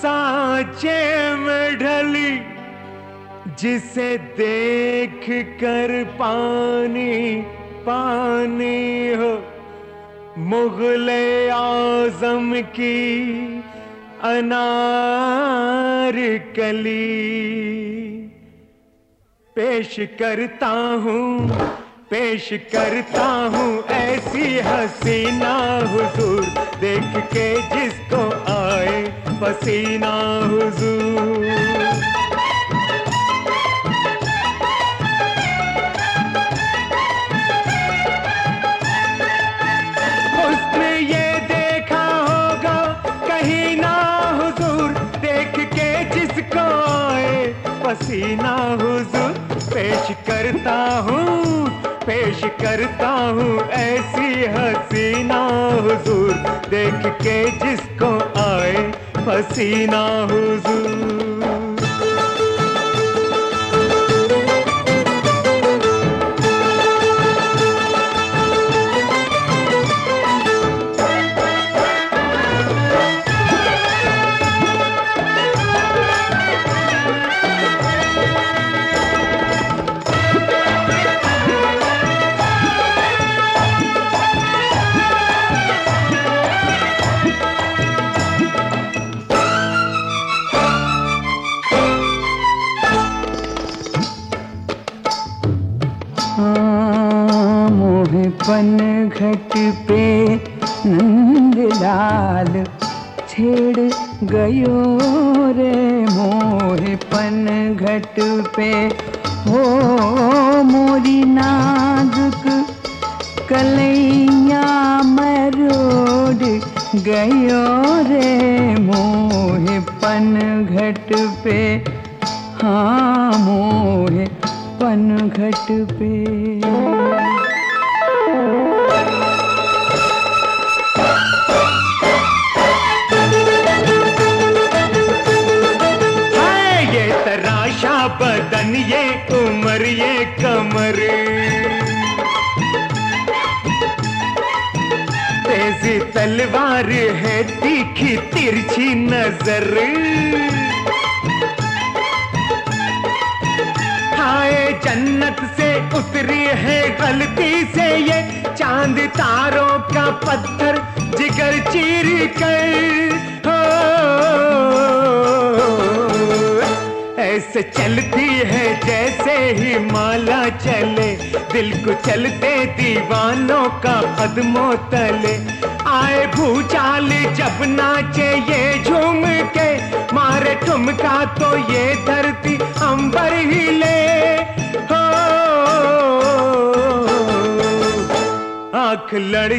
सांचे में ढली, जिसे देख कर पानी पानी हो। मुगले आजम की अनार कली पेश करता हूँ ऐसी हसीना हुजूर, देख के जिसको आए पसीना हुजूर। उसने ये देखा होगा कहीं ना हुजूर, देख के जिसको आए पसीना हुजूर। पेश करता हूँ ऐसी हसीना हुजूर, देख के जिसको आए पसीना हुजूर। पनघट पे नंदलाल छेड़ गयो रे मोहे पनघट पे, हो मोरी नाजुक कलैया मरोड़ गयो रे मोहे पनघट पे, हाँ मोहे पनघट पे। बदन ये उम्र ये कमर, तेजी तलवार है तीखी तिरछी नजर। हाय जन्नत से उतरी है गलती से ये चांद तारों का पत्थर जिगर चीर कर। ऐसे चलती है जैसे ही माला चले, दिल को चलते दीवानों का कदमों तले। आए भूचाल जब नाचे ये झूम के, मारे ठुमका तो ये धरती अंबर हिले। हो आंख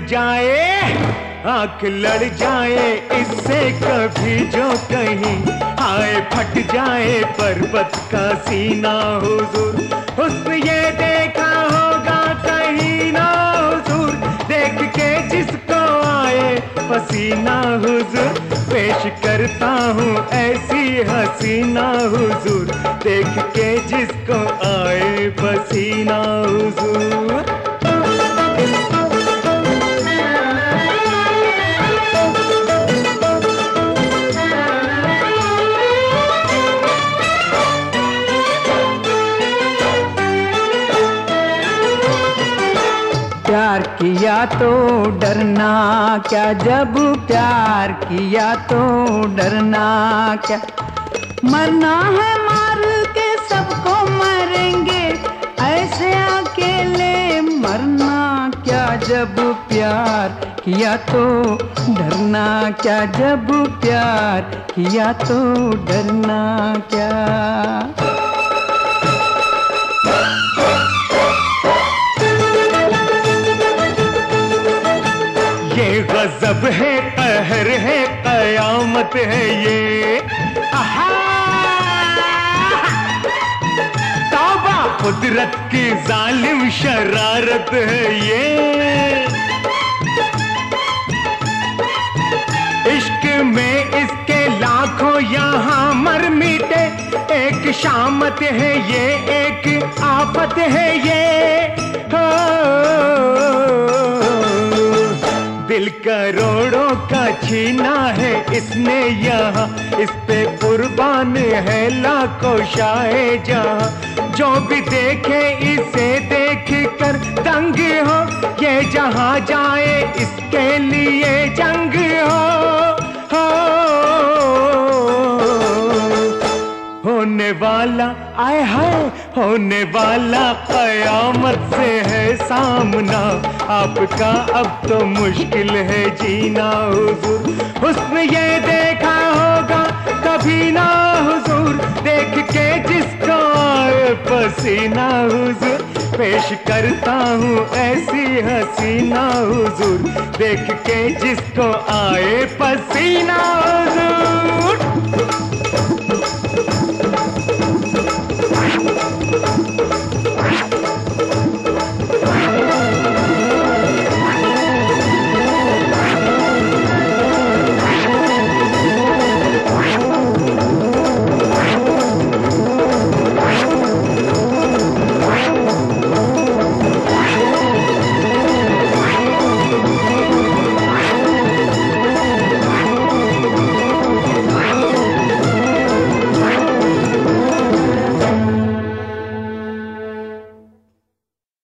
लड़ जाए इससे कभी जो कहीं, आए फट जाए पर्वत का सीना हुजूर। हुस्न ये देखा होगा कहीं ना हुजूर, देख के जिसको आए पसीना हुजूर। पेश करता हूँ ऐसी हसीना हुजूर, देख के जिसको आए पसीना हुजूर। प्यार किया तो डरना क्या, जब प्यार किया तो डरना क्या। मरना है मार के सबको मरेंगे, ऐसे अकेले मरना क्या। जब प्यार किया तो डरना क्या, जब प्यार किया तो डरना क्या। गजब है कहर है कयामत है ये, तौबा कुदरत की जालिम शरारत है ये। इश्क में इसके लाखों यहाँ मर मिटे, एक शामत है ये एक आफत है ये। दिल करोड़ों का छीना है इसने यहाँ, इस पे कुर्बान है लाखों शाहे जहाँ। जो भी देखे इसे देख कर दंग हो, ये जहाँ जाए इसके लिए जंग हो। होने वाला आए हाय, होने वाला कयामत से है सामना, आपका अब तो मुश्किल है जीना हुजूर। हुस्न ये देखा होगा कभी ना हुजूर, देख के जिसको आए पसीना हुजूर। पेश करता हूँ ऐसी हसीना हुजूर, देख के जिसको आए पसीना हुजूर।